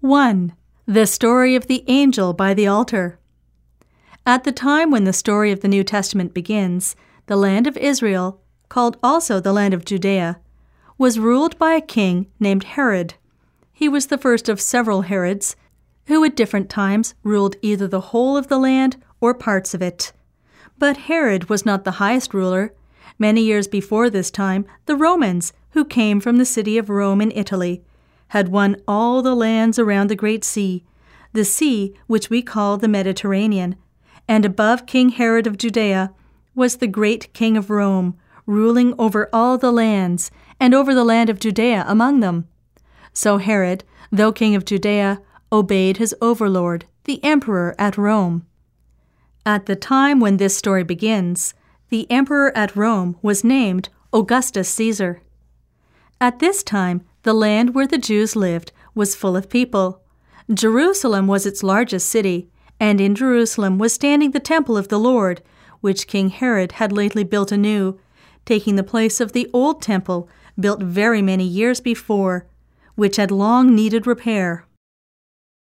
1. The story of the angel by the altar. At the time when the story of the New Testament begins, the land of Israel, called also the land of Judea, was ruled by a king named Herod. He was the first of several Herods, who at different times ruled either the whole of the land or parts of it. But Herod was not the highest ruler. Many years before this time, the Romans, who came from the city of Rome in Italy, had won all the lands around the great sea, the sea which we call the Mediterranean, and above King Herod of Judea was the great king of Rome, ruling over all the lands, and over the land of Judea among them. So Herod, though king of Judea, obeyed his overlord, the emperor at Rome. At the time when this story begins, the emperor at Rome was named Augustus Caesar. At this time, the land where the Jews lived was full of people. Jerusalem was its largest city, and in Jerusalem was standing the temple of the Lord, which King Herod had lately built anew, taking the place of the old temple built very many years before, which had long needed repair.